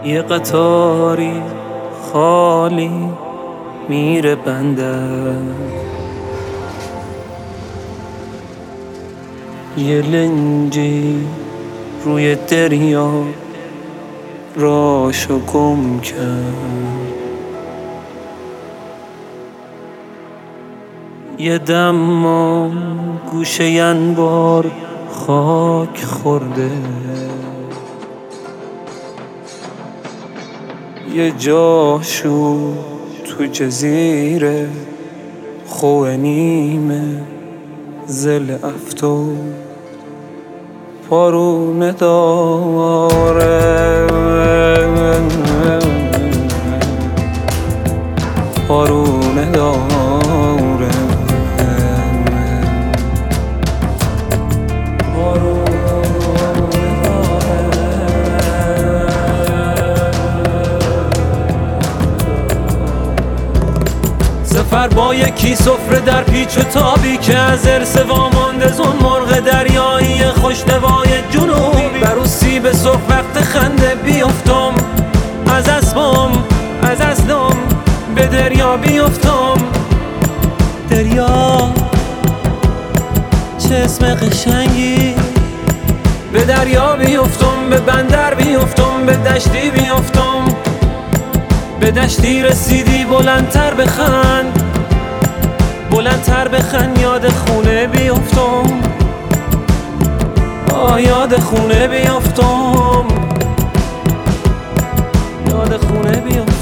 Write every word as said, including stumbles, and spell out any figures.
یه قطاری خالی میره بندر، یه لنجی روی دریا راشو گم کرد، یه دم گوشه انبار خاک خورده، یه جاشو تو جزیره خوه نیمه زل افتو پارونه داره، پارونه داره. سفر با یکی سفره در پیچ و تابی که از ارث وامانده زون مرغ دریایی خوشنوای جنوبی، برو سیب سرخ وقت خنده بیفتم از اسبم از اصلم به دریا بیفتم. دریا چه اسم قشنگی، به دریا بیفتم، به بندر بیفتم، به دشتی بیفتم، به دشتی رسیدی بلندتر بخند، بلندتر بخند، یاد خونه بیفتم، آه یاد خونه بیفتم، یاد خونه بیفتم.